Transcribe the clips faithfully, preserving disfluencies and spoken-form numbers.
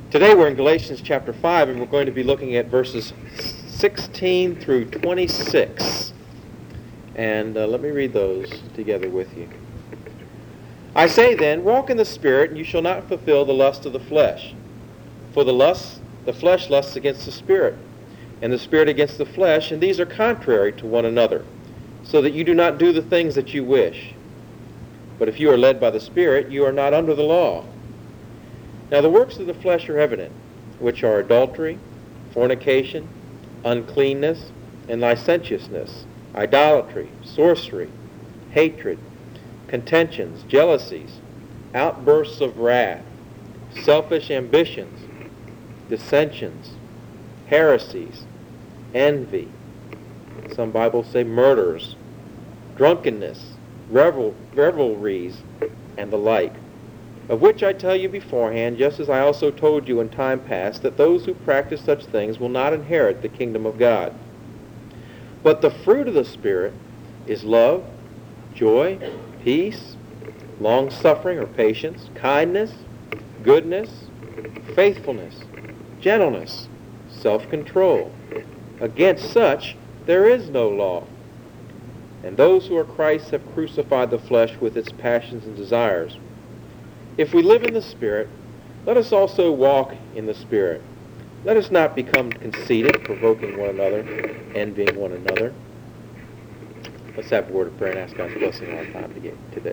Today we're in Galatians chapter five, and we're going to be looking at verses sixteen through twenty-six. And uh, let me read those together with you. I say then, walk in the Spirit, and you shall not fulfill the lust of the flesh. For the lust, the flesh lusts against the Spirit, and the Spirit against the flesh, and these are contrary to one another, so that you do not do the things that you wish. But if you are led by the Spirit, you are not under the law. Now the works of the flesh are evident, which are adultery, fornication, uncleanness, and licentiousness, idolatry, sorcery, hatred, contentions, jealousies, outbursts of wrath, selfish ambitions, dissensions, heresies, envy, some Bibles say murders, drunkenness, revel, revelries, and the like, of which I tell you beforehand, just as I also told you in time past, that those who practice such things will not inherit the kingdom of God. But the fruit of the Spirit is love, joy, peace, long-suffering or patience, kindness, goodness, faithfulness, gentleness, self-control. Against such there is no law. And those who are Christ's have crucified the flesh with its passions and desires. If we live in the Spirit, let us also walk in the Spirit. Let us not become conceited, provoking one another, envying one another. Let's have a word of prayer and ask God's blessing on our time today.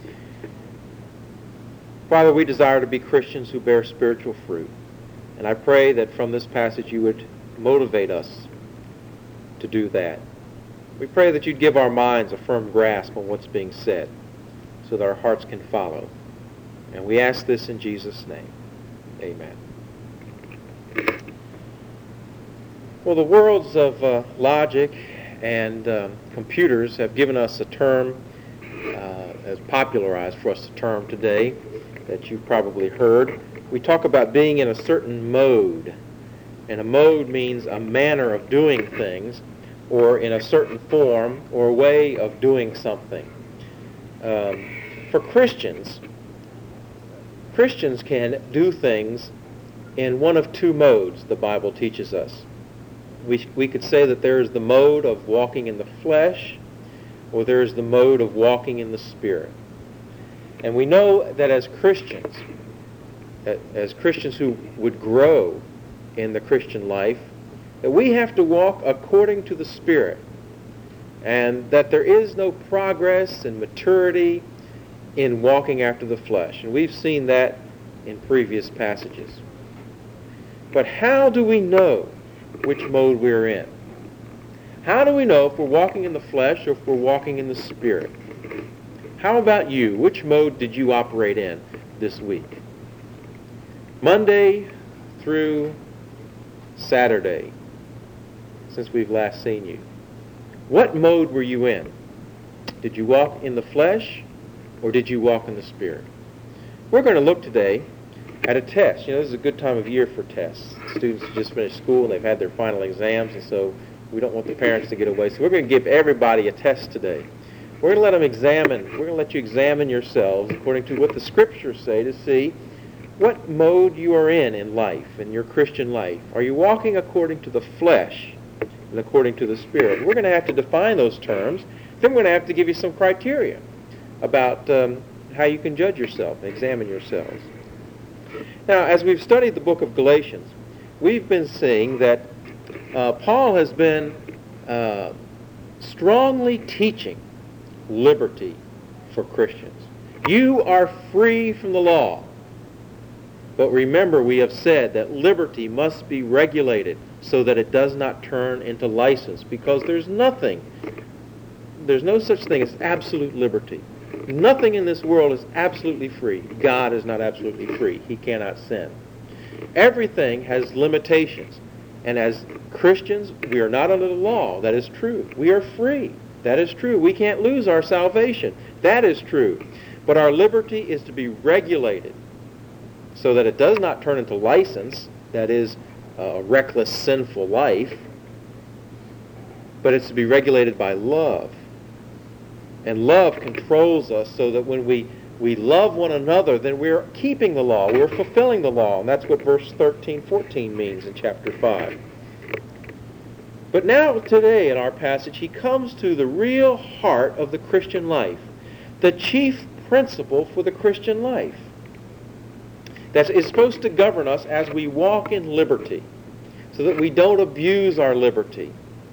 Father, we desire to be Christians who bear spiritual fruit. And I pray that from this passage you would motivate us to do that. We pray that you'd give our minds a firm grasp on what's being said so that our hearts can follow. And we ask this in Jesus' name. Amen. Well, the worlds of uh, logic and um, computers have given us a term, uh, as popularized for us a term today that you've probably heard. We talk about being in a certain mode. And a mode means a manner of doing things, or in a certain form or way of doing something. Um, for Christians, Christians can do things in one of two modes, the Bible teaches us. We, we could say that there is the mode of walking in the flesh, or there is the mode of walking in the Spirit. And we know that as Christians, as Christians who would grow in the Christian life, that we have to walk according to the Spirit, and that there is no progress and maturity in walking after the flesh. And we've seen that in previous passages. But how do we know which mode we're in? How do we know if we're walking in the flesh or if we're walking in the Spirit? How about you? Which mode did you operate in this week? Monday through Saturday, since we've last seen you. What mode were you in? Did you walk in the flesh, or did you walk in the Spirit? We're going to look today at a test. You know, this is a good time of year for tests. Students have just finished school and they've had their final exams, and so we don't want the parents to get away. So we're going to give everybody a test today. We're going to let them examine, we're going to let you examine yourselves according to what the Scriptures say to see what mode you are in in life, in your Christian life. Are you walking according to the flesh and according to the Spirit? We're going to have to define those terms. Then we're going to have to give you some criteria about um, how you can judge yourself and examine yourselves. Now, as we've studied the book of Galatians, we've been seeing that uh, Paul has been uh, strongly teaching liberty for Christians. You are free from the law. But remember, we have said that liberty must be regulated so that it does not turn into license, because there's nothing, there's no such thing as absolute liberty. Nothing in this world is absolutely free. God is not absolutely free. He cannot sin. Everything has limitations. And as Christians, we are not under the law. That is true. We are free. That is true. We can't lose our salvation. That is true. But our liberty is to be regulated so that it does not turn into license, that is, a reckless, sinful life, but it's to be regulated by love. And love controls us so that when we we love one another, then we're keeping the law. We're fulfilling the law. And that's what verse thirteen, fourteen means in chapter five. But now, today, in our passage, he comes to the real heart of the Christian life, the chief principle for the Christian life that is supposed to govern us as we walk in liberty, so that we don't abuse our liberty,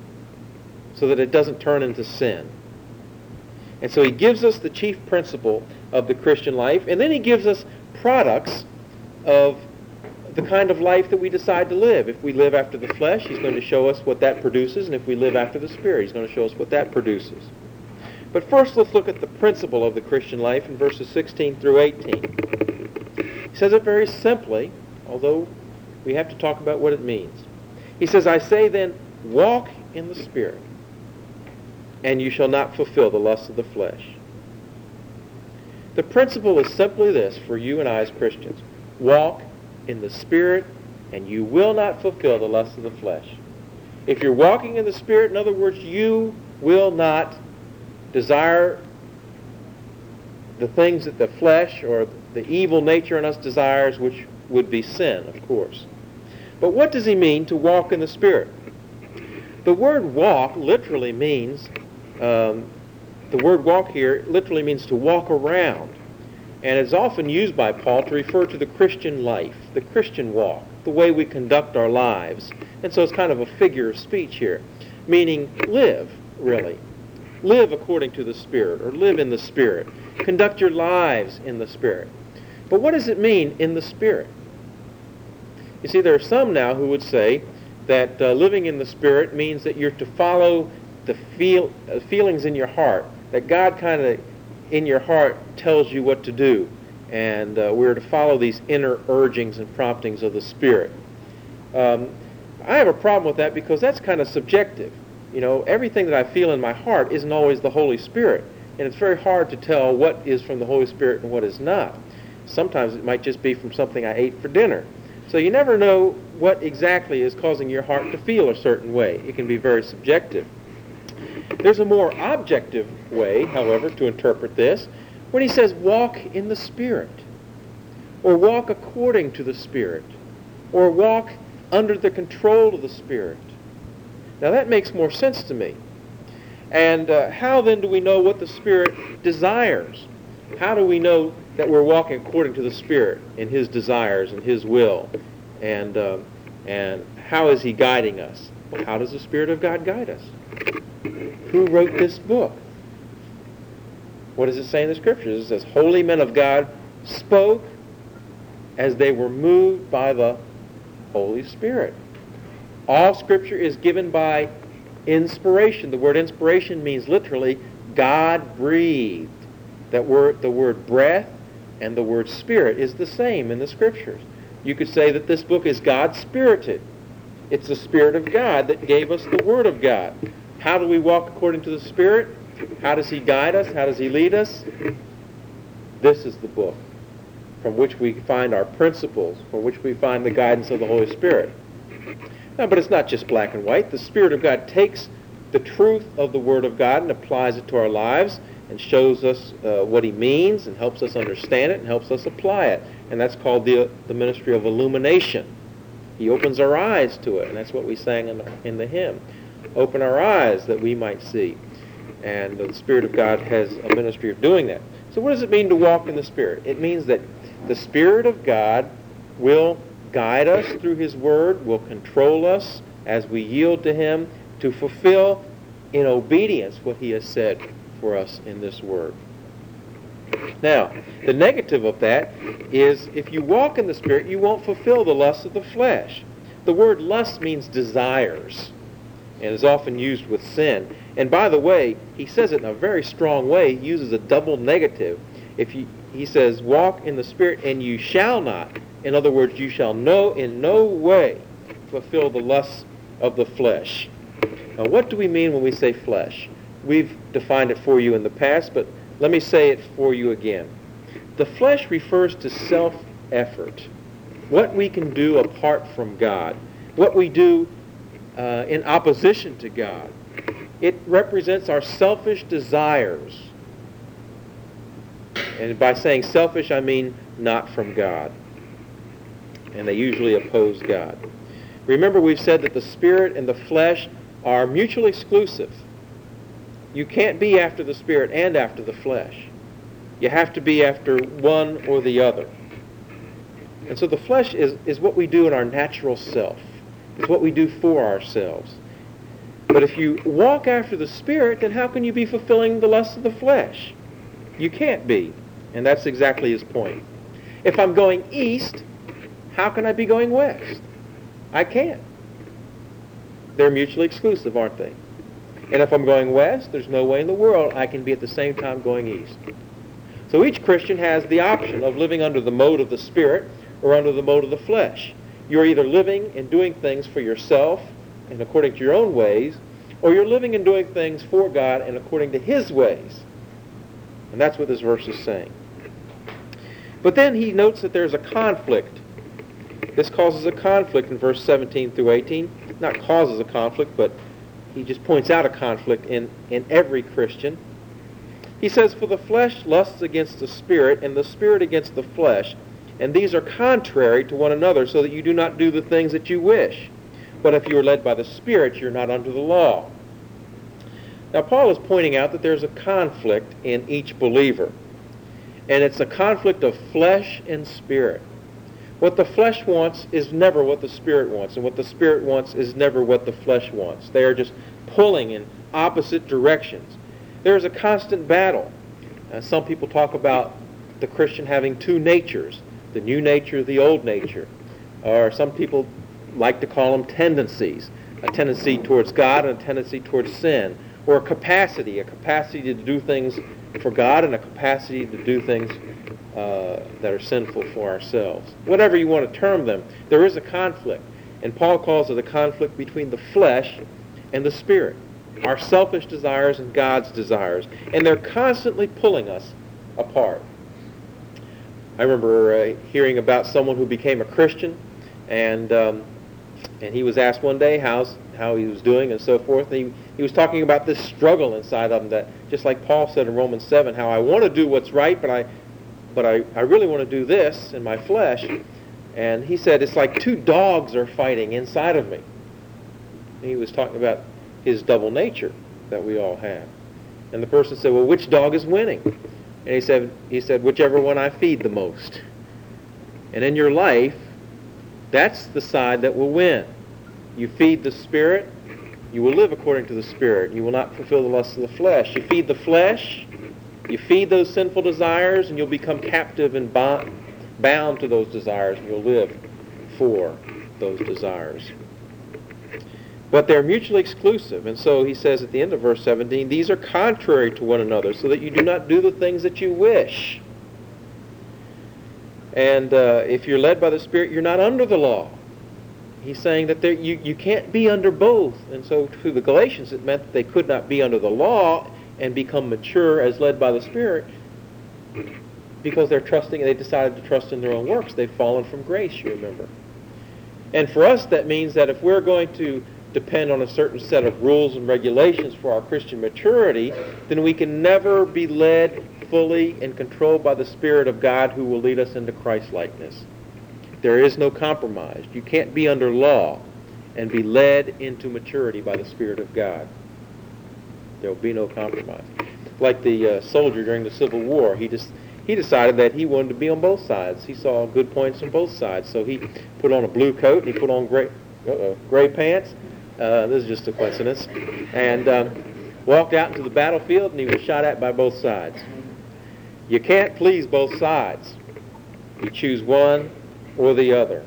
so that it doesn't turn into sin. And so he gives us the chief principle of the Christian life, and then he gives us products of the kind of life that we decide to live. If we live after the flesh, he's going to show us what that produces, and if we live after the Spirit, he's going to show us what that produces. But first, let's look at the principle of the Christian life in verses sixteen through eighteen. He says it very simply, although we have to talk about what it means. He says, I say then, walk in the Spirit, and you shall not fulfill the lusts of the flesh. The principle is simply this for you and I as Christians. Walk in the Spirit, and you will not fulfill the lusts of the flesh. If you're walking in the Spirit, in other words, you will not desire the things that the flesh or the evil nature in us desires, which would be sin, of course. But what does he mean to walk in the Spirit? The word walk literally means, um, the word walk here literally means to walk around. And it's often used by Paul to refer to the Christian life, the Christian walk, the way we conduct our lives. And so it's kind of a figure of speech here, meaning live, really. Live according to the Spirit, or live in the Spirit. Conduct your lives in the Spirit. But what does it mean, in the Spirit? You see, there are some now who would say that uh, living in the Spirit means that you're to follow the feel, uh, feelings in your heart, that God kind of in your heart tells you what to do, and uh, we're to follow these inner urgings and promptings of the Spirit. Um, I have a problem with that because that's kind of subjective. You know, everything that I feel in my heart isn't always the Holy Spirit, and it's very hard to tell what is from the Holy Spirit and what is not. Sometimes it might just be from something I ate for dinner. So you never know what exactly is causing your heart to feel a certain way. It can be very subjective. There's a more objective way, however, to interpret this, when he says walk in the Spirit, or walk according to the Spirit, or walk under the control of the Spirit. Now that makes more sense to me. And uh, how then do we know what the Spirit desires? How do we know that we're walking according to the Spirit in His desires and His will? And, uh, and how is He guiding us? Well, how does the Spirit of God guide us? Who wrote this book? What does it say in the Scriptures? It says, holy men of God spoke as they were moved by the Holy Spirit. All Scripture is given by inspiration. The word inspiration means literally God-breathed. That word, the word breath and the word spirit is the same in the Scriptures. You could say that this book is God-spirited. It's the Spirit of God that gave us the Word of God. How do we walk according to the Spirit? How does He guide us? How does He lead us? This is the book from which we find our principles, from which we find the guidance of the Holy Spirit. Now, but it's not just black and white. The Spirit of God takes the truth of the Word of God and applies it to our lives and shows us uh, what He means and helps us understand it and helps us apply it. And that's called the, the ministry of illumination. He opens our eyes to it, and that's what we sang in the, in the hymn. Open our eyes that we might see. And the Spirit of God has a ministry of doing that. So what does it mean to walk in the Spirit? It means that the Spirit of God will guide us through His Word, will control us as we yield to Him to fulfill in obedience what He has said for us in this Word. Now, the negative of that is if you walk in the Spirit, you won't fulfill the lusts of the flesh. The word lust means desires and is often used with sin. And by the way, he says it in a very strong way. He uses a double negative. If you, he says, walk in the Spirit and you shall not. In other words, you shall no, in no way fulfill the lusts of the flesh. Now, what do we mean when we say flesh? We've defined it for you in the past, but let me say it for you again. The flesh refers to self-effort, what we can do apart from God, what we do uh, in opposition to God. It represents our selfish desires. And by saying selfish, I mean not from God. And they usually oppose God. Remember, we've said that the spirit and the flesh are mutually exclusive. You can't be after the spirit and after the flesh. You have to be after one or the other. And so the flesh is, is what we do in our natural self. It's what we do for ourselves. But if you walk after the spirit, then how can you be fulfilling the lusts of the flesh? You can't be. And that's exactly his point. If I'm going east, how can I be going west? I can't. They're mutually exclusive, aren't they? And if I'm going west, there's no way in the world I can be at the same time going east. So each Christian has the option of living under the mode of the spirit or under the mode of the flesh. You're either living and doing things for yourself and according to your own ways, or you're living and doing things for God and according to his ways. And that's what this verse is saying. But then he notes that there's a conflict. This causes a conflict in verse seventeen through eighteen. Not causes a conflict, but he just points out a conflict in, in every Christian. He says, "For the flesh lusts against the spirit, and the spirit against the flesh, and these are contrary to one another, so that you do not do the things that you wish. But if you are led by the Spirit, you're not under the law." Now, Paul is pointing out that there's a conflict in each believer. And it's a conflict of flesh and spirit. What the flesh wants is never what the spirit wants, and what the spirit wants is never what the flesh wants. They are just pulling in opposite directions. There is a constant battle. Uh, some people talk about the Christian having two natures, the new nature, the old nature. Or some people like to call them tendencies, a tendency towards God and a tendency towards sin, or a capacity, a capacity to do things for God and a capacity to do things uh, that are sinful for ourselves. Whatever you want to term them, there is a conflict. And Paul calls it a conflict between the flesh and the spirit, our selfish desires and God's desires. And they're constantly pulling us apart. I remember uh, hearing about someone who became a Christian, and um, and he was asked one day how's, how he was doing and so forth. And he, he was talking about this struggle inside of him that, just like Paul said in Romans seven, how I want to do what's right, but I but I, I really want to do this in my flesh. And he said, it's like two dogs are fighting inside of me. And he was talking about his double nature that we all have. And the person said, well, which dog is winning? And he said, he said, whichever one I feed the most. And in your life, that's the side that will win. You feed the spirit, you will live according to the spirit. You will not fulfill the lusts of the flesh. You feed the flesh, you feed those sinful desires, and you'll become captive and bond, bound to those desires, and you'll live for those desires. But they're mutually exclusive. And so he says at the end of verse seventeen, these are contrary to one another, so that you do not do the things that you wish. And uh, if you're led by the Spirit, you're not under the law. He's saying that there, you, you can't be under both. And so to the Galatians, it meant that they could not be under the law and become mature as led by the Spirit, because they're trusting, they decided to trust in their own works. They've fallen from grace, you remember. And for us, that means that if we're going to depend on a certain set of rules and regulations for our Christian maturity, then we can never be led fully and controlled by the Spirit of God, who will lead us into Christ-likeness. There is no compromise. You can't be under law and be led into maturity by the Spirit of God. There will be no compromise. Like the uh, soldier during the Civil War, he just he decided that he wanted to be on both sides. He saw good points on both sides, so he put on a blue coat and he put on gray, uh-oh, gray pants. Uh, this is just a coincidence. And um, walked out into the battlefield, and he was shot at by both sides. You can't please both sides. You choose one or the other.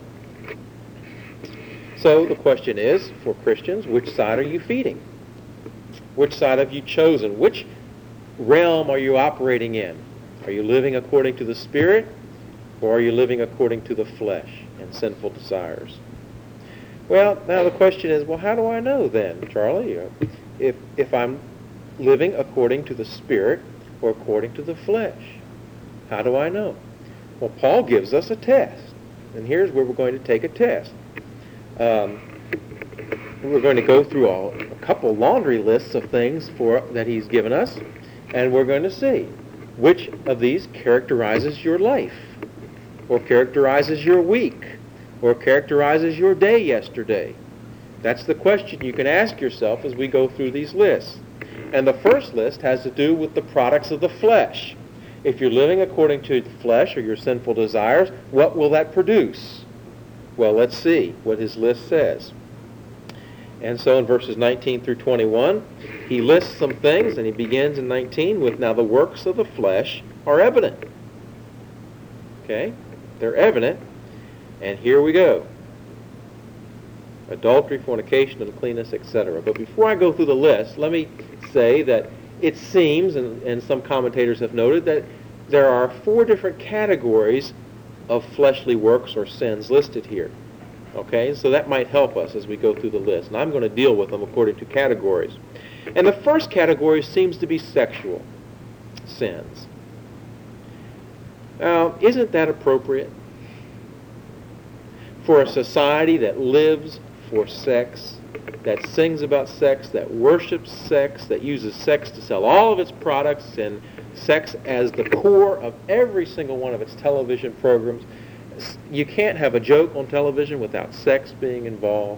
So the question is, for Christians, which side are you feeding? Which side have you chosen? Which realm are you operating in? Are you living according to the Spirit, or are you living according to the flesh and sinful desires? Well, now the question is, well, how do I know then, Charlie, if, if I'm living according to the Spirit or according to the flesh? How do I know? Well, Paul gives us a test. And here's where we're going to take a test. Um, we're going to go through all, a couple laundry lists of things for that he's given us, and we're going to see. which of these characterizes your life, or characterizes your week, or characterizes your day yesterday? That's the question you can ask yourself as we go through these lists. And the first list has to do with the products of the flesh. If you're living according to the flesh or your sinful desires, what will that produce? Well, let's see what his list says. And so in verses nineteen through twenty-one, he lists some things, and he begins in nineteen with, now the works of the flesh are evident. Okay? They're evident. And here we go. Adultery, fornication, uncleanness, et cetera. But before I go through the list, let me say that it seems, and, and some commentators have noted, that there are four different categories of fleshly works or sins listed here. Okay, so that might help us as we go through the list. And I'm going to deal with them according to categories. And the first category seems to be sexual sins. Now, isn't that appropriate? For a society that lives for sex, that sings about sex, that worships sex, that uses sex to sell all of its products, and sex as the core of every single one of its television programs. You can't have a joke on television without sex being involved.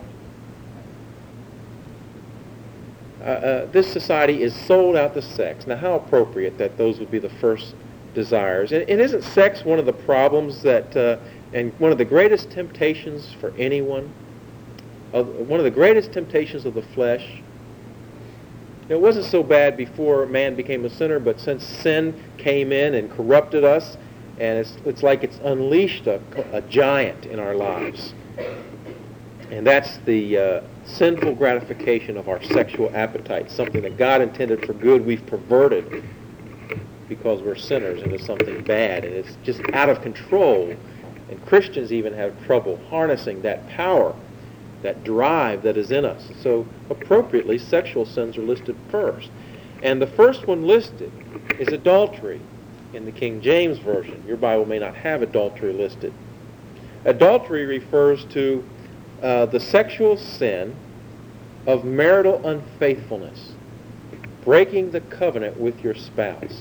Uh, uh, this society is sold out to sex. Now, how appropriate that those would be the first desires. And, and isn't sex one of the problems that, uh, and one of the greatest temptations for anyone? Of, one of the greatest temptations of the flesh? It wasn't so bad before man became a sinner, but since sin came in and corrupted us, and it's, it's like it's unleashed a, a giant in our lives. And that's the uh, sinful gratification of our sexual appetite, something that God intended for good, we've perverted because we're sinners into something bad, and it's just out of control. And Christians even have trouble harnessing that power, that drive that is in us. So appropriately, sexual sins are listed first. And the first one listed is adultery in the King James Version. Your Bible may not have adultery listed. Adultery refers to uh, the sexual sin of marital unfaithfulness, breaking the covenant with your spouse.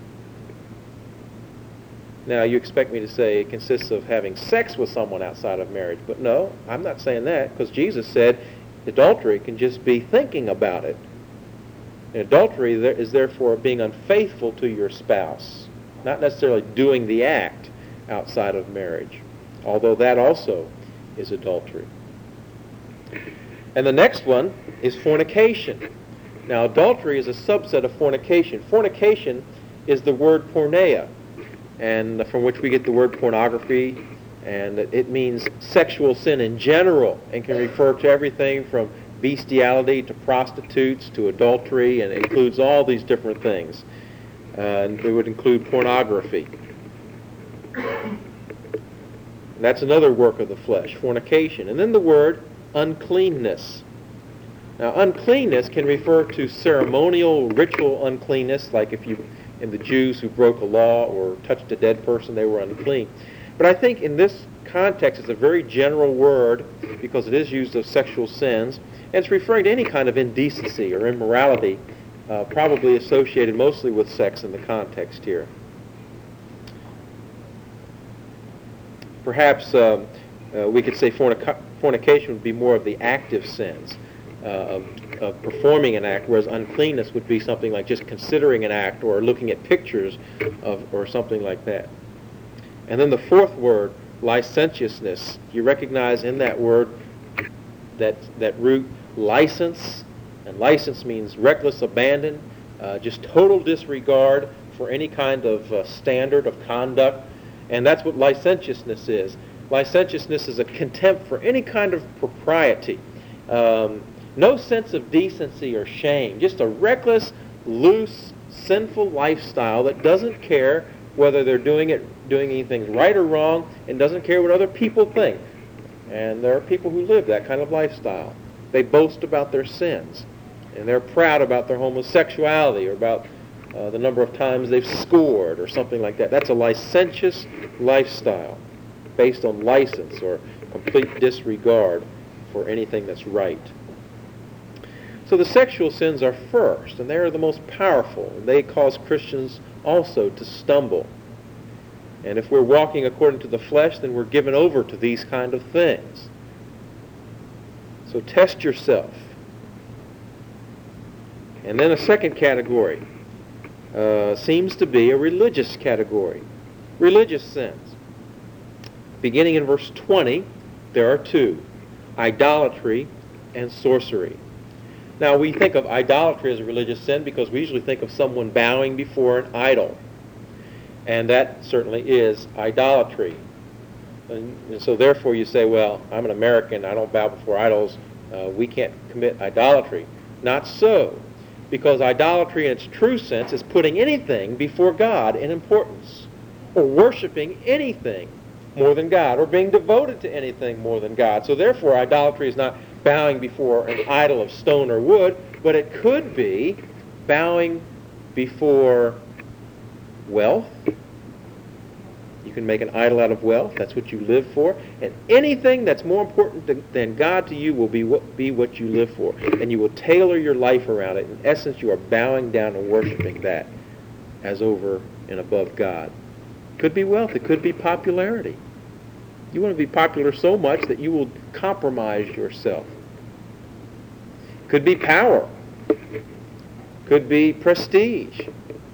Now, you expect me to say it consists of having sex with someone outside of marriage, but no, I'm not saying that, because Jesus said adultery can just be thinking about it. And adultery is therefore being unfaithful to your spouse, not necessarily doing the act outside of marriage, although that also is adultery. And the next one is fornication. Now, adultery is a subset of fornication. Fornication is the word porneia, and from which we get the word pornography, and it means sexual sin in general, and can refer to everything from bestiality to prostitutes to adultery, and it includes all these different things. Uh, and it would include pornography. That's another work of the flesh, fornication. And then the word uncleanness. Now, uncleanness can refer to ceremonial, ritual uncleanness, like if you and the Jews who broke a law or touched a dead person, they were unclean. But I think in this context, it's a very general word because it is used of sexual sins, and it's referring to any kind of indecency or immorality, uh, probably associated mostly with sex in the context here. Perhaps um, uh, we could say fornica- fornication would be more of the active sins uh, of of performing an act, whereas uncleanness would be something like just considering an act or looking at pictures of, or something like that. And then the fourth word, licentiousness. You recognize in that word that that root license, and license means reckless abandon, uh, just total disregard for any kind of uh, standard of conduct, and that's what licentiousness is. Licentiousness is a contempt for any kind of propriety. Um, No sense of decency or shame, just a reckless, loose, sinful lifestyle that doesn't care whether they're doing it, doing anything right or wrong, and doesn't care what other people think. And there are people who live that kind of lifestyle. They boast about their sins, and they're proud about their homosexuality or about uh, the number of times they've scored or something like that. That's a licentious lifestyle based on license or complete disregard for anything that's right. So the sexual sins are first, and they are the most powerful, and they cause Christians also to stumble. And if we're walking according to the flesh, then we're given over to these kind of things. So test yourself. And then a second category uh, seems to be a religious category. Religious sins. Beginning in verse twenty, there are two: idolatry and sorcery. Now, we think of idolatry as a religious sin because we usually think of someone bowing before an idol. And that certainly is idolatry. And, and so therefore you say, well, I'm an American, I don't bow before idols, uh, we can't commit idolatry. Not so, because idolatry in its true sense is putting anything before God in importance, or worshiping anything more than God, or being devoted to anything more than God. So therefore idolatry is not bowing before an idol of stone or wood, but it could be bowing before wealth. You can make an idol out of wealth. That's what you live for. And anything that's more important to, than God to you will be what, be what you live for. And you will tailor your life around it. In essence, you are bowing down and worshiping that as over and above God. It could be wealth. It could be popularity. You want to be popular so much that you will compromise yourself. Could be power. Could be prestige.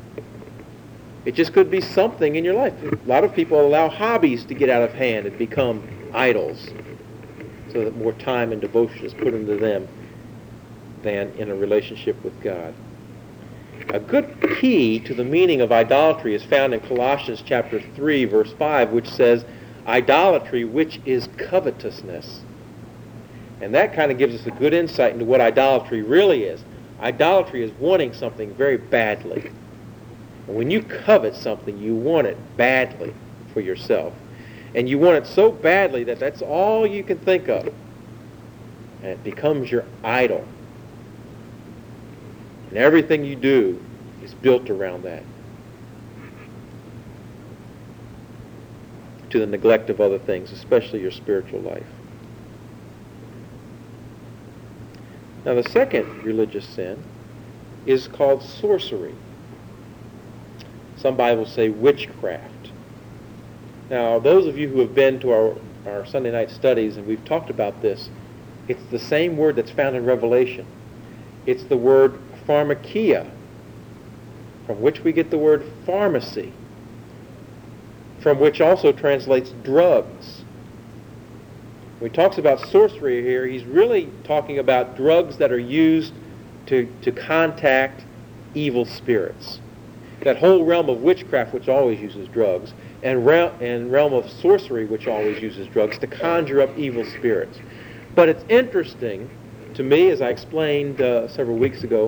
It just could be something in your life. A lot of people allow hobbies to get out of hand and become idols, so that more time and devotion is put into them than in a relationship with God. A good key to the meaning of idolatry is found in Colossians chapter three, verse five, which says, idolatry, which is covetousness. And that kind of gives us a good insight into what idolatry really is. Idolatry is wanting something very badly. And when you covet something, you want it badly for yourself. And you want it so badly that that's all you can think of. And it becomes your idol. And everything you do is built around that, to the neglect of other things, especially your spiritual life. Now, the second religious sin is called sorcery. Some Bibles say witchcraft. Now, those of you who have been to our, our Sunday night studies, and we've talked about this, it's the same word that's found in Revelation. It's the word pharmakia, from which we get the word pharmacy, from which also translates drugs. When he talks about sorcery here, he's really talking about drugs that are used to, to contact evil spirits. That whole realm of witchcraft, which always uses drugs, and, re- and realm of sorcery, which always uses drugs, to conjure up evil spirits. But it's interesting to me, as I explained uh, several weeks ago,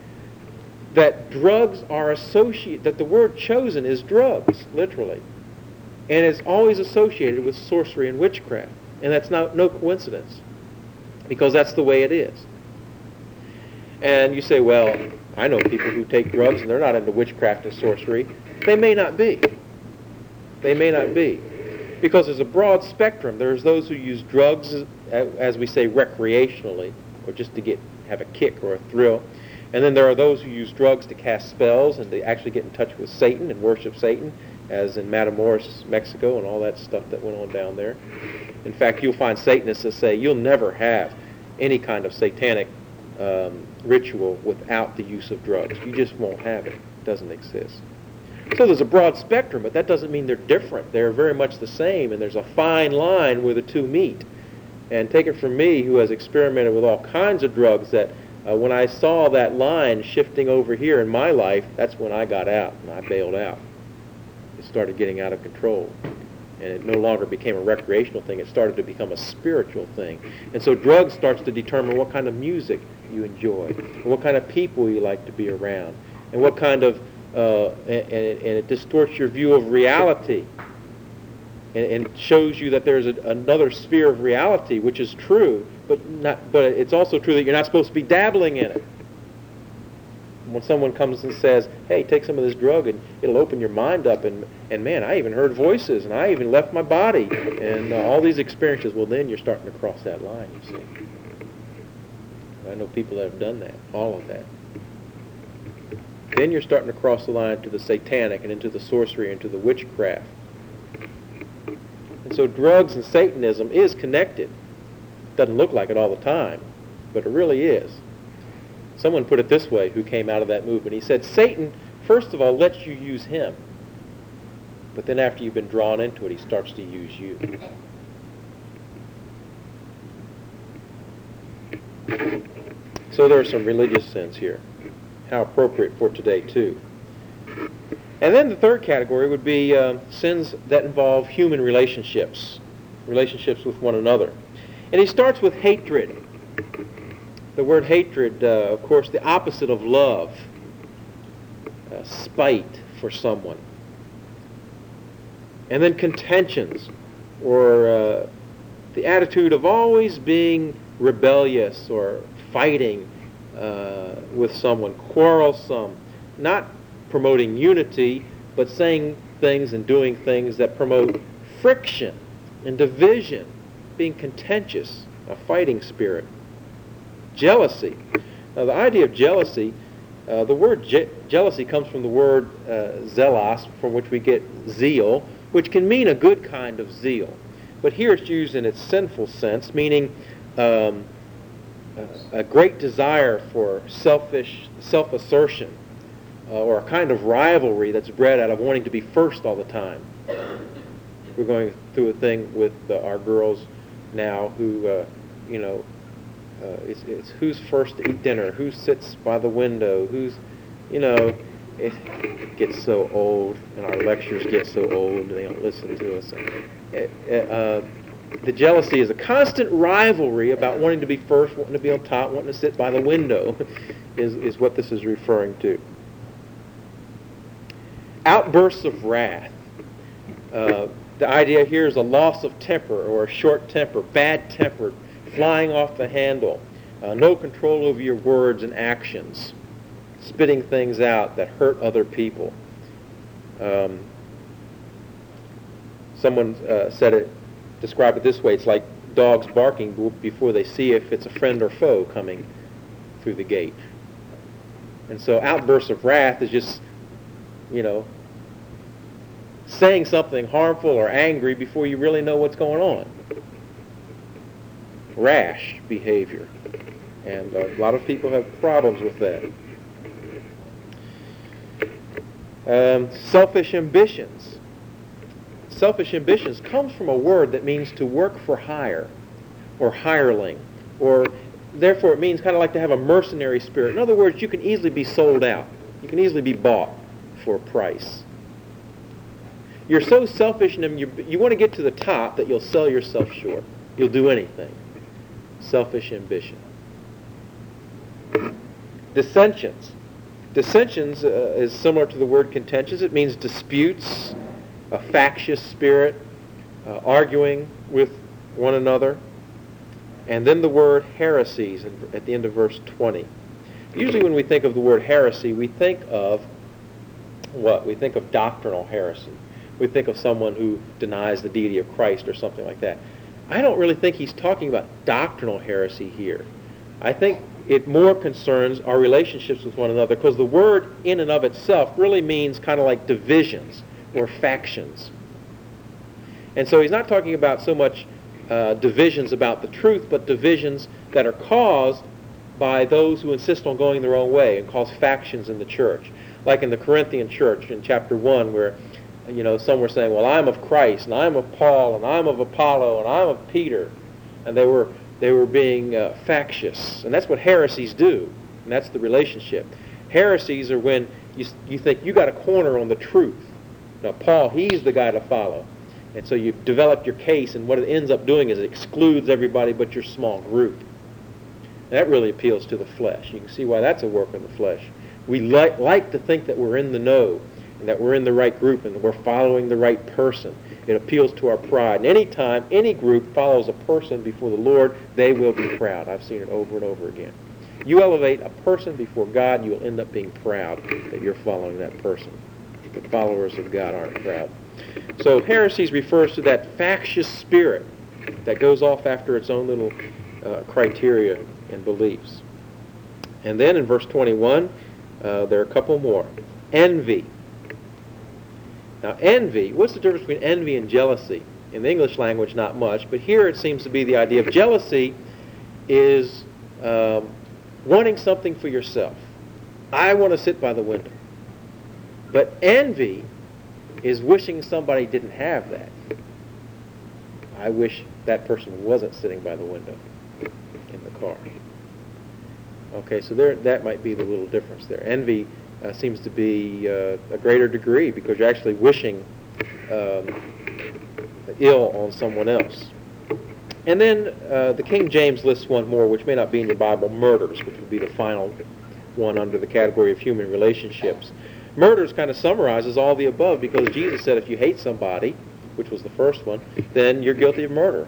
that drugs are associated, that the word chosen is drugs, literally. And it's always associated with sorcery and witchcraft. And that's not, no coincidence, because that's the way it is. And you say, well, I know people who take drugs and they're not into witchcraft and sorcery. They may not be. They may not be. Because there's a broad spectrum. There's those who use drugs, as we say, recreationally, or just to get have a kick or a thrill. And then there are those who use drugs to cast spells and to actually get in touch with Satan and worship Satan, as in Matamoros, Mexico, and all that stuff that went on down there. In fact, you'll find Satanists that say you'll never have any kind of satanic um, ritual without the use of drugs. You just won't have it. It doesn't exist. So there's a broad spectrum, but that doesn't mean they're different. They're very much the same, and there's a fine line where the two meet. And take it from me, who has experimented with all kinds of drugs, that uh, when I saw that line shifting over here in my life, that's when I got out, and I bailed out. It started getting out of control. And it no longer became a recreational thing. It started to become a spiritual thing. And so drugs starts to determine what kind of music you enjoy, and what kind of people you like to be around, and what kind of, uh, and, and, it, and it distorts your view of reality, and, and shows you that there's a, another sphere of reality, which is true, but not. But it's also true that you're not supposed to be dabbling in it. When someone comes and says, hey, take some of this drug and it'll open your mind up, and, and man, I even heard voices, and I even left my body, and uh, all these experiences, well, then you're starting to cross that line, you see. I know people that have done that, all of that. then you're starting to cross the line to the satanic and into the sorcery and to the witchcraft. And so drugs and Satanism is connected. Doesn't look like it all the time, but it really is. Someone put it this way who came out of that movement. He said, Satan, first of all, lets you use him. But then after you've been drawn into it, he starts to use you. So there are some religious sins here. How appropriate for today, too. And then the third category would be uh, sins that involve human relationships, relationships with one another. And he starts with hatred. The word hatred, uh, of course, the opposite of love, uh, spite for someone. And then contentions, or uh, the attitude of always being rebellious or fighting uh, with someone, quarrelsome, not promoting unity, but saying things and doing things that promote friction and division, being contentious, a fighting spirit. Jealousy. Now, the idea of jealousy, uh, the word je- jealousy comes from the word uh, zelos, from which we get zeal, which can mean a good kind of zeal. But here it's used in its sinful sense, meaning um, a, a great desire for selfish self-assertion, uh, or a kind of rivalry that's bred out of wanting to be first all the time. We're going through a thing with uh, our girls now who, uh, you know, uh, it's, it's who's first to eat dinner, who sits by the window, who's, you know, it gets so old, and our lectures get so old, and they don't listen to us. Uh, the jealousy is a constant rivalry about wanting to be first, wanting to be on top, wanting to sit by the window, is, is what this is referring to. Outbursts of wrath. Uh, the idea here is a loss of temper, or a short temper, bad tempered, flying off the handle, uh, no control over your words and actions, spitting things out that hurt other people. Um, someone uh, said it, described it this way: it's like dogs barking b- before they see if it's a friend or foe coming through the gate. And so outbursts of wrath is just, you know, saying something harmful or angry before you really know what's going on. Rash behavior. And a lot of people have problems with that. Um, selfish ambitions. Selfish ambitions comes from a word that means to work for hire, or hireling, or therefore it means kind of like to have a mercenary spirit. In other words, you can easily be sold out. You can easily be bought for a price. You're so selfish and you, you want to get to the top that you'll sell yourself short. You'll do anything. Selfish ambition. Dissensions. Dissensions uh, is similar to the word contentious. It means disputes, a factious spirit, uh, arguing with one another. And then the word heresies at the end of verse twenty. Usually when we think of the word heresy, we think of what? We think of doctrinal heresy. We think of someone who denies the deity of Christ or something like that. I don't really think he's talking about doctrinal heresy here. I think it more concerns our relationships with one another, because the word in and of itself really means kind of like divisions or factions. And so he's not talking about so much uh, divisions about the truth, but divisions that are caused by those who insist on going their own way and cause factions in the church. Like in the Corinthian church in chapter one, where, you know, some were saying, well, I'm of Christ, and I'm of Paul, and I'm of Apollo, and I'm of Peter. And they were they were being uh, factious. And that's what heresies do. And that's the relationship. Heresies are when you, you think you got a corner on the truth. Now, Paul, he's the guy to follow. And so you've developed your case, and what it ends up doing is it excludes everybody but your small group. And that really appeals to the flesh. You can see why that's a work of the flesh. We li- like to think that we're in the know, and that we're in the right group, and that we're following the right person. It appeals to our pride. And any time any group follows a person before the Lord, they will be proud. I've seen it over and over again. You elevate a person before God, you will end up being proud that you're following that person. The followers of God aren't proud. So heresies refers to that factious spirit that goes off after its own little uh, criteria and beliefs. And then in verse twenty-one, Uh, there are a couple more. Envy. Now, envy, what's the difference between envy and jealousy? In the English language, not much, but here it seems to be the idea of jealousy is um, wanting something for yourself. I want to sit by the window. But envy is wishing somebody didn't have that. I wish that person wasn't sitting by the window in the car. Okay, so there, that might be the little difference there. Envy uh, seems to be uh, a greater degree because you're actually wishing um, ill on someone else. And then uh, the King James lists one more, which may not be in your Bible, murders, which would be the final one under the category of human relationships. Murders kind of summarizes all the above because Jesus said if you hate somebody, which was the first one, then you're guilty of murder.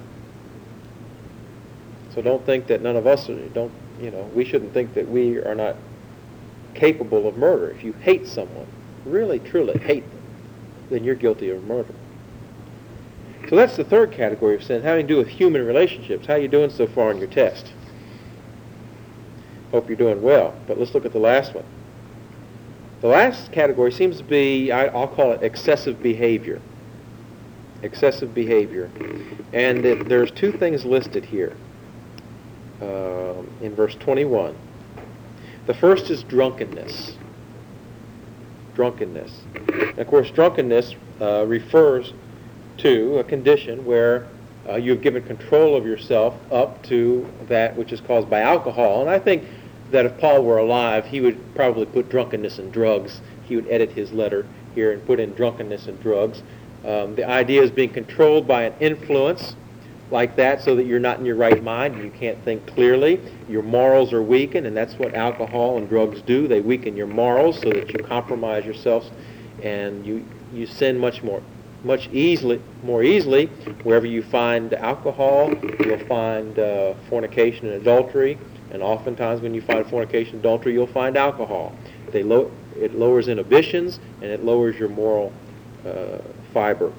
So don't think that none of us, are, don't, you know, we shouldn't think that we are not capable of murder. If you hate someone, really, truly hate them, then you're guilty of murder. So that's the third category of sin, having to do with human relationships. How are you doing so far on your test? Hope you're doing well. But let's look at the last one. The last category seems to be, I, I'll call it excessive behavior. Excessive behavior. And it, there's two things listed here uh, in verse twenty-one. The first is drunkenness. Drunkenness. And of course, drunkenness uh, refers to a condition where uh, you've given control of yourself up to that which is caused by alcohol. And I think that if Paul were alive, he would probably put drunkenness and drugs. He would edit his letter here and put in drunkenness and drugs. Um, the idea is being controlled by an influence like that so that you're not in your right mind and you can't think clearly. Your morals are weakened, and that's what alcohol and drugs do. They weaken your morals so that you compromise yourself and you, you sin much more much easily, more easily. Wherever you find alcohol, you'll find uh, fornication and adultery, and oftentimes when you find fornication and adultery, you'll find alcohol. They lo- it lowers inhibitions, and it lowers your moral uh, fiber.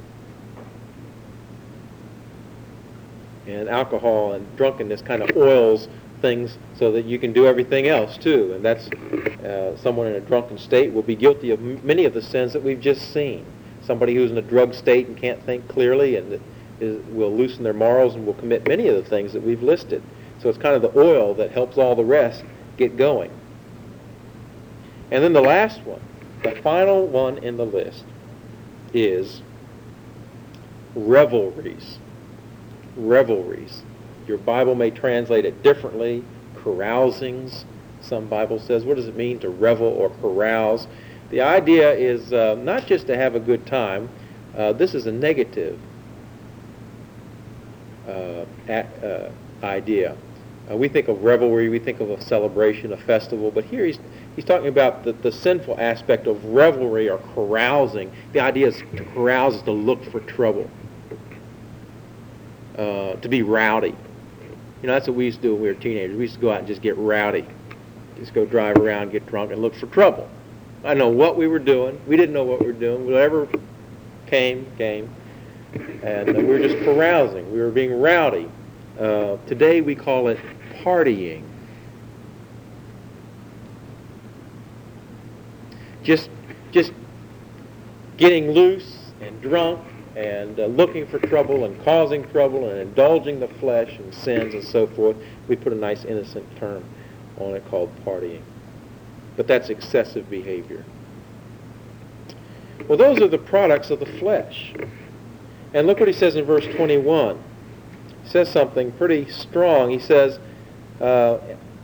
And alcohol and drunkenness kind of oils things so that you can do everything else too, and that's uh, someone in a drunken state will be guilty of m- many of the sins that we've just seen. Somebody who's in a drug state and can't think clearly and is, will loosen their morals and will commit many of the things that we've listed. So it's kind of the oil that helps all the rest get going. And then the last one, the final one in the list, is revelries. Revelries. Your Bible may translate it differently. Carousings. Some Bible says, what does it mean to revel or carouse? The idea is uh, not just to have a good time. Uh, this is a negative uh, at, uh, idea. Uh, we think of revelry, we think of a celebration, a festival, but here he's he's talking about the, the sinful aspect of revelry or carousing. The idea is to carouse is to look for trouble, uh, to be rowdy. You know, that's what we used to do when we were teenagers. We used to go out and just get rowdy, just go drive around, get drunk, and look for trouble. I don't know what we were doing. We didn't know what we were doing. Whatever came, came. And uh, we were just carousing. We were being rowdy. Uh, today we call it partying. Just, just getting loose and drunk and uh, looking for trouble and causing trouble and indulging the flesh and sins and so forth. We put a nice innocent term on it called partying. But that's excessive behavior. Well, those are the products of the flesh. And look what he says in verse twenty-one. He says something pretty strong. He says, uh,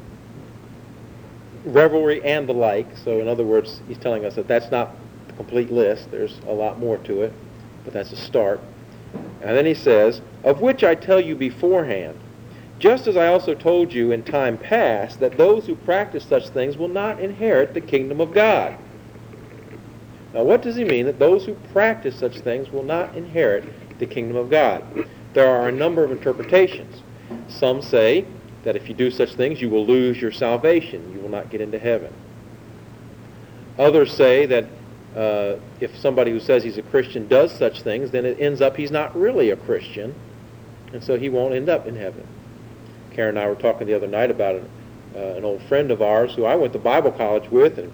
revelry and the like. So in other words, he's telling us that that's not the complete list. There's a lot more to it, but that's a start. And then he says, of which I tell you beforehand, just as I also told you in time past, that those who practice such things will not inherit the kingdom of God. Now, what does he mean that those who practice such things will not inherit the kingdom of God? There are a number of interpretations. Some say that if you do such things, you will lose your salvation. You will not get into heaven. Others say that uh, if somebody who says he's a Christian does such things, then it ends up he's not really a Christian, and so he won't end up in heaven. Karen and I were talking the other night about an, uh, an old friend of ours who I went to Bible college with, and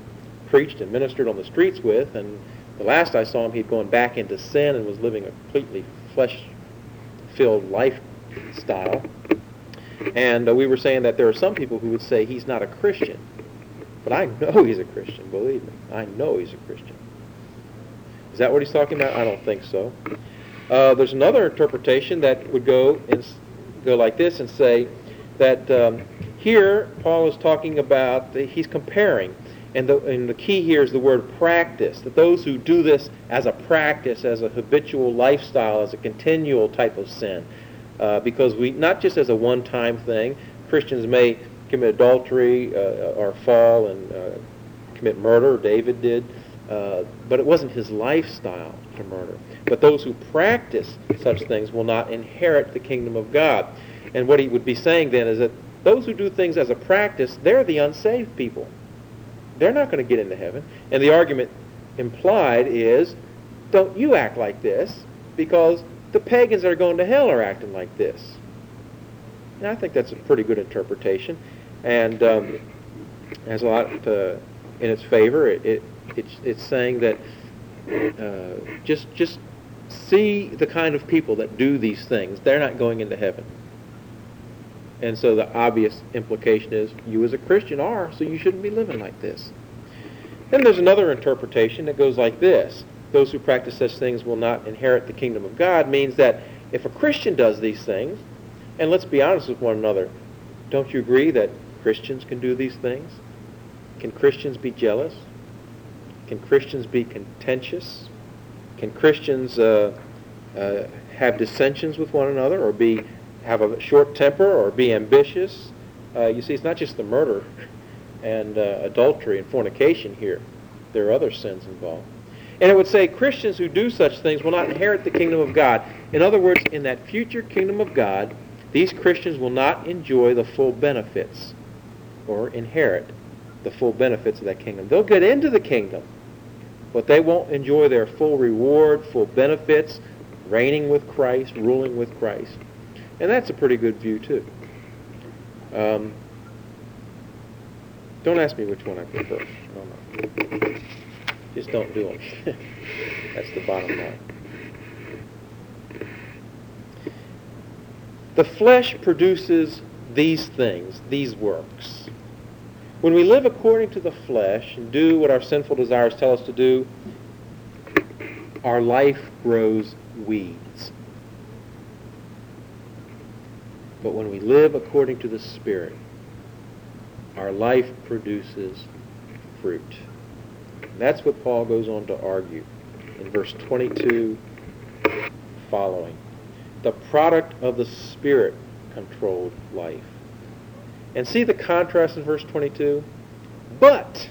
preached and ministered on the streets with, and the last I saw him, he'd gone back into sin and was living a completely flesh-filled lifestyle. And uh, we were saying that there are some people who would say he's not a Christian. But I know he's a Christian, believe me. I know he's a Christian. Is that what he's talking about? I don't think so. Uh, there's another interpretation that would go and s- go like this and say that um, here Paul is talking about, the, he's comparing, and the, and the key here is the word practice, that those who do this as a practice, as a habitual lifestyle, as a continual type of sin, uh, because we, not just as a one-time thing, Christians may commit adultery uh, or fall and uh, commit murder, David did, uh, but it wasn't his lifestyle to murder. But those who practice such things will not inherit the kingdom of God. And what he would be saying then is that those who do things as a practice, they're the unsaved people. They're not going to get into heaven. And the argument implied is, don't you act like this, because the pagans that are going to hell are acting like this. And I think that's a pretty good interpretation, and um, has a lot uh, in its favor. It, it, it's, it's saying that uh, just just see the kind of people that do these things. They're not going into heaven. And so the obvious implication is you as a Christian are, so you shouldn't be living like this. Then there's another interpretation that goes like this. Those who practice such things will not inherit the kingdom of God means that if a Christian does these things, and let's be honest with one another, don't you agree that Christians can do these things? Can Christians be jealous? Can Christians be contentious? Can Christians uh, uh, have dissensions with one another, or be have a short temper, or be ambitious? Uh, you see, it's not just the murder and uh, adultery and fornication here. There are other sins involved. And it would say Christians who do such things will not inherit the kingdom of God. In other words, in that future kingdom of God, these Christians will not enjoy the full benefits or inherit the full benefits of that kingdom. They'll get into the kingdom, but they won't enjoy their full reward, full benefits, reigning with Christ, ruling with Christ. And that's a pretty good view, too. Um, don't ask me which one I prefer. I don't know. Just don't do them. That's the bottom line. The flesh produces these things, these works. When we live according to the flesh and do what our sinful desires tell us to do, our life grows weeds. But when we live according to the Spirit, our life produces fruit. That's what Paul goes on to argue in verse twenty-two following. The product of the Spirit-controlled life. And see the contrast in verse twenty-two? But,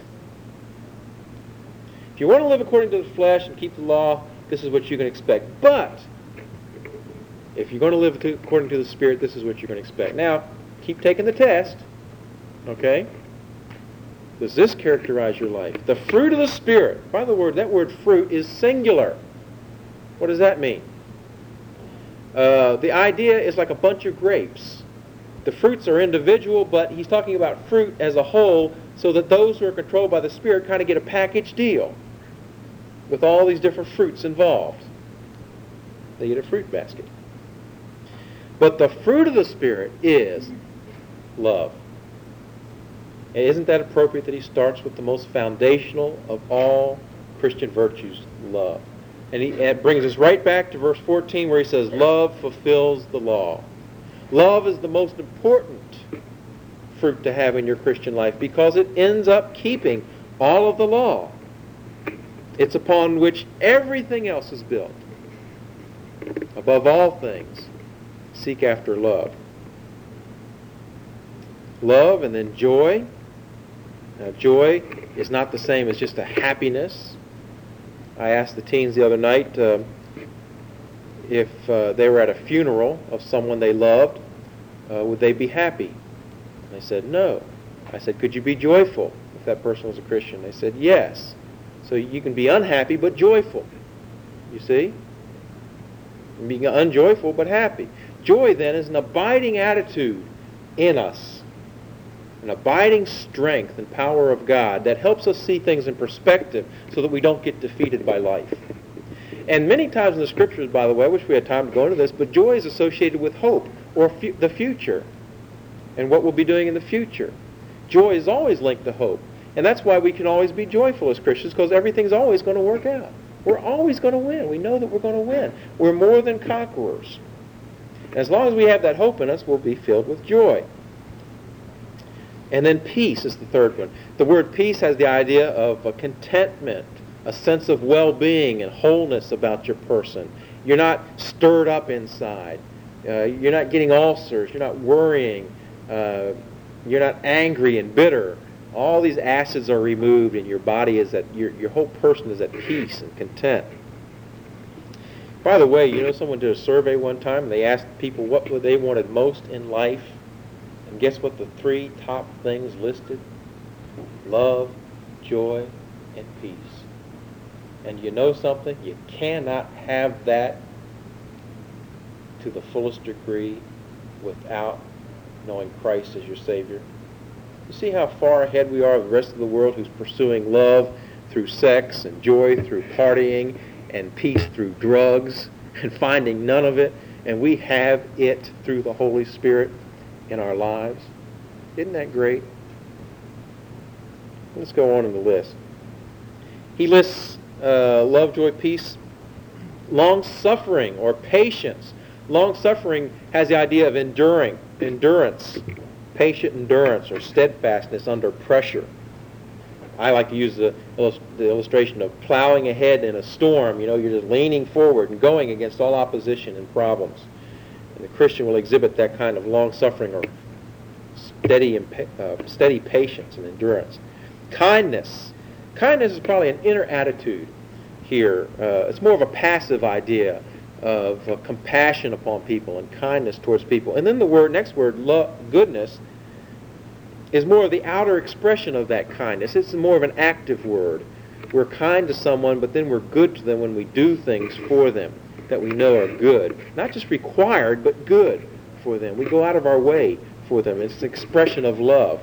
if you want to live according to the flesh and keep the law, this is what you can expect. But, if you're going to live according to the Spirit, this is what you're going to expect. Now, keep taking the test, okay? Does this characterize your life? The fruit of the Spirit. By the word, that word fruit is singular. What does that mean? Uh, the idea is like a bunch of grapes. The fruits are individual, but he's talking about fruit as a whole, so that those who are controlled by the Spirit kind of get a package deal with all these different fruits involved. They get a fruit basket. But the fruit of the Spirit is love. And isn't that appropriate that he starts with the most foundational of all Christian virtues, love? And he and it brings us right back to verse fourteen where he says, love fulfills the law. Love is the most important fruit to have in your Christian life because it ends up keeping all of the law. It's upon which everything else is built. Above all things, seek after love. Love and then joy. Now, joy is not the same as just a happiness. I asked the teens the other night uh, if uh, they were at a funeral of someone they loved, uh, would they be happy? And they said, no. I said, could you be joyful if that person was a Christian? They said, yes. So you can be unhappy but joyful. You see? Being unjoyful but happy. Joy, then, is an abiding attitude in us. an abiding strength and power of God that helps us see things in perspective so that we don't get defeated by life. And many times in the Scriptures, by the way, I wish we had time to go into this, but joy is associated with hope or fu- the future and what we'll be doing in the future. Joy is always linked to hope. And that's why we can always be joyful as Christians, because everything's always going to work out. We're always going to win. We know that we're going to win. We're more than conquerors. As long as we have that hope in us, we'll be filled with joy. And then peace is the third one. The word peace has the idea of a contentment, a sense of well-being and wholeness about your person. You're not stirred up inside. Uh, you're not getting ulcers. You're not worrying. Uh, you're not angry and bitter. All these acids are removed, and your body is at, your, your whole person is at peace and content. By the way, you know, someone did a survey one time, and they asked people what they wanted most in life. And guess what the three top things listed? Love, joy, and peace. And you know something? You cannot have that to the fullest degree without knowing Christ as your Savior. You see how far ahead we are of the rest of the world who's pursuing love through sex and joy through partying and peace through drugs and finding none of it, and we have it through the Holy Spirit in our lives. Isn't that great? Let's go on in the list. He lists uh, love, joy, peace, long-suffering or patience. Long-suffering has the idea of enduring, endurance, patient endurance or steadfastness under pressure. I like to use the, the illustration of plowing ahead in a storm. You know, you're just leaning forward and going against all opposition and problems. And the Christian will exhibit that kind of long-suffering or steady, uh, steady patience and endurance. Kindness. Kindness is probably an inner attitude here. Uh, it's more of a passive idea of uh, compassion upon people and kindness towards people. And then the word, next word, love, goodness, is more of the outer expression of that kindness. It's more of an active word. We're kind to someone, but then we're good to them when we do things for them that we know are good. Not just required, but good for them. We go out of our way for them. It's an expression of love.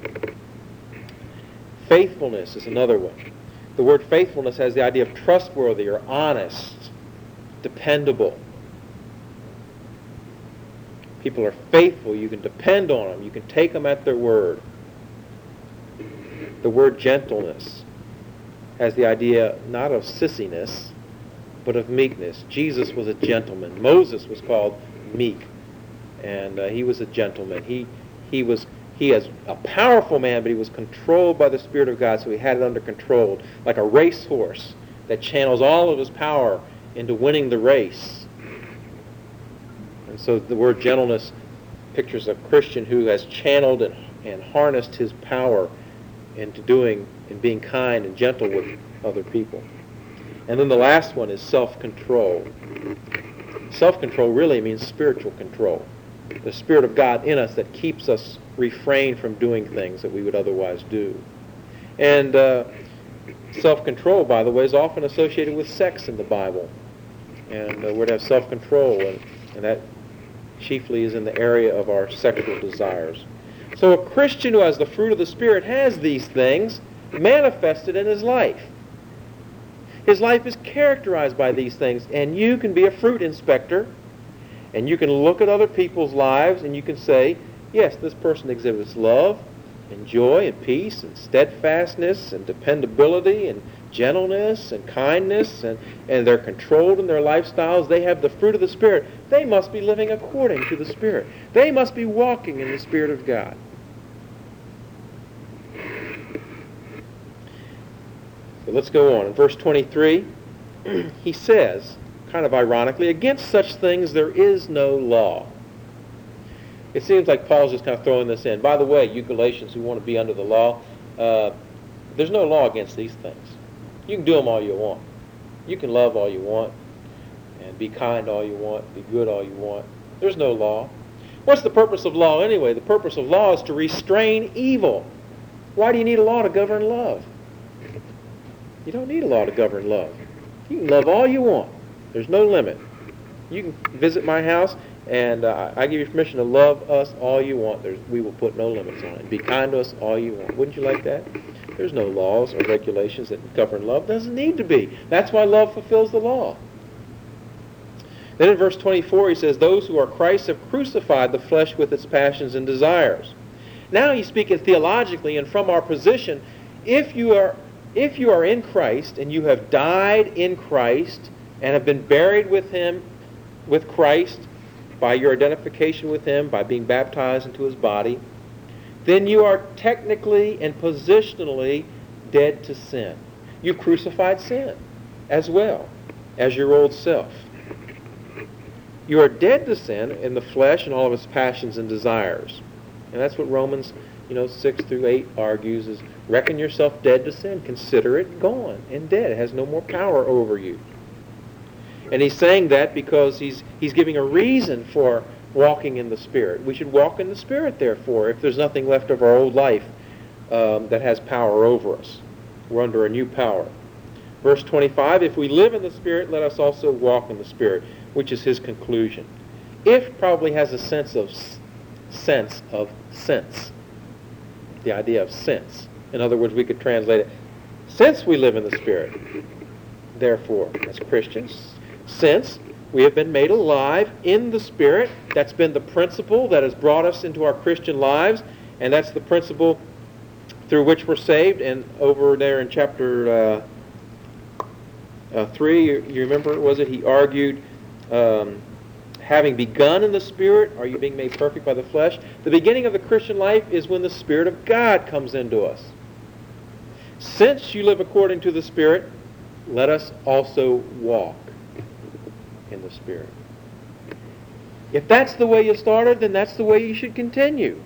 Faithfulness is another one. The word faithfulness has the idea of trustworthy or honest, dependable. People are faithful. You can depend on them. You can take them at their word. The word gentleness has the idea not of sissiness, but of meekness. Jesus was a gentleman. Moses was called meek, and uh, he was a gentleman. He he was he is a powerful man, but he was controlled by the Spirit of God, so he had it under control, like a racehorse that channels all of his power into winning the race. And so the word gentleness pictures a Christian who has channeled and, and harnessed his power into doing and being kind and gentle with other people. And then the last one is self-control. Self-control really means spiritual control. The Spirit of God in us that keeps us refrained from doing things that we would otherwise do. And uh, self-control, by the way, is often associated with sex in the Bible. And uh, we're to have self-control, and, and that chiefly is in the area of our sexual desires. So a Christian who has the fruit of the Spirit has these things manifested in his life. His life is characterized by these things, and you can be a fruit inspector, and you can look at other people's lives, and you can say, yes, this person exhibits love and joy and peace and steadfastness and dependability and gentleness and kindness, and, and they're controlled in their lifestyles. They have the fruit of the Spirit. They must be living according to the Spirit. They must be walking in the Spirit of God. So let's go on. In verse twenty-three, he says, kind of ironically, against such things there is no law. It seems like Paul's just kind of throwing this in. By the way, you Galatians who want to be under the law, uh, there's no law against these things. You can do them all you want. You can love all you want and be kind all you want, be good all you want. There's no law. What's the purpose of law anyway? The purpose of law is to restrain evil. Why do you need a law to govern love? You don't need a law to govern love. You can love all you want. There's no limit. You can visit my house, and uh, I give you permission to love us all you want. There's, we will put no limits on it. Be kind to us all you want. Wouldn't you like that? There's no laws or regulations that govern love. Doesn't need to be. That's why love fulfills the law. Then in verse twenty-four he says, those who are Christ have crucified the flesh with its passions and desires. Now he's speaking theologically, and from our position, if you are if you are in Christ and you have died in Christ and have been buried with him, with Christ, by your identification with him, by being baptized into his body, then you are technically and positionally dead to sin. You've crucified sin as well as your old self. You are dead to sin in the flesh and all of its passions and desires. And that's what Romans, you know, six through eight argues, is reckon yourself dead to sin. Consider it gone and dead. It has no more power over you. And he's saying that because he's he's giving a reason for walking in the Spirit. We should walk in the Spirit, therefore, if there's nothing left of our old life um, that has power over us. We're under a new power. Verse twenty-five, if we live in the Spirit, let us also walk in the Spirit, which is his conclusion. If probably has a sense of sense of sense. The idea of sense. In other words, we could translate it, since we live in the Spirit, therefore, as Christians, since we have been made alive in the Spirit, that's been the principle that has brought us into our Christian lives, and that's the principle through which we're saved. And over there in chapter uh, uh, three, you, you remember, was it, he argued, um, having begun in the Spirit, are you being made perfect by the flesh? The beginning of the Christian life is when the Spirit of God comes into us. Since you live according to the Spirit, let us also walk in the Spirit. If that's the way you started, then that's the way you should continue.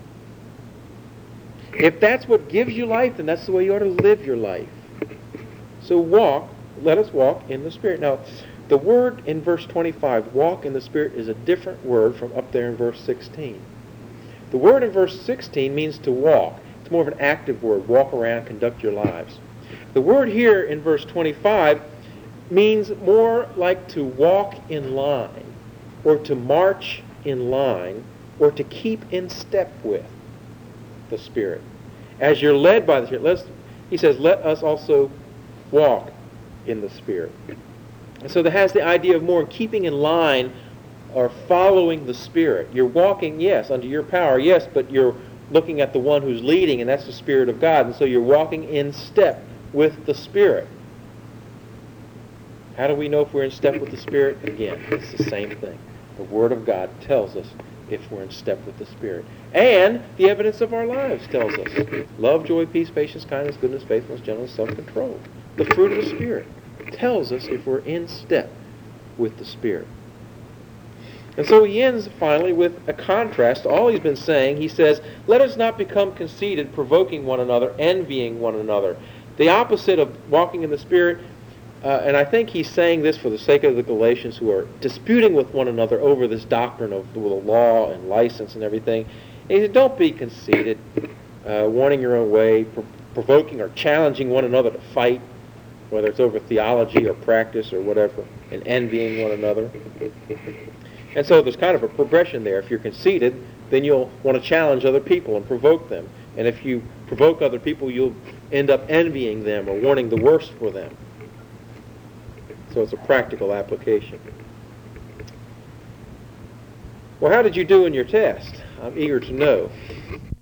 If that's what gives you life, then that's the way you ought to live your life. So walk, let us walk in the Spirit. Now, the word in verse twenty-five, walk in the Spirit, is a different word from up there in verse sixteen. The word in verse sixteen means to walk. It's more of an active word, walk around, conduct your lives. The word here in verse twenty-five means more like to walk in line, or to march in line, or to keep in step with the Spirit. As you're led by the Spirit, let's, he says, let us also walk in the Spirit. And so that has the idea of more keeping in line or following the Spirit. You're walking, yes, under your power, yes, but you're looking at the one who's leading, and that's the Spirit of God. And so you're walking in step with the Spirit. How do we know if we're in step with the Spirit? Again, it's the same thing. The Word of God tells us if we're in step with the Spirit. And the evidence of our lives tells us. Love, joy, peace, patience, kindness, goodness, faithfulness, gentleness, self-control. The fruit of the Spirit tells us if we're in step with the Spirit. And so he ends finally with a contrast to all he's been saying. He says, let us not become conceited, provoking one another, envying one another. The opposite of walking in the Spirit, uh, and I think he's saying this for the sake of the Galatians who are disputing with one another over this doctrine of the law and license and everything. He said, don't be conceited, uh, wanting your own way, pro- provoking or challenging one another to fight, whether it's over theology or practice or whatever, and envying one another. And so there's kind of a progression there. If you're conceited, then you'll want to challenge other people and provoke them. And if you provoke other people, you'll end up envying them or wanting the worst for them. So it's a practical application. Well, how did you do in your test? I'm eager to know.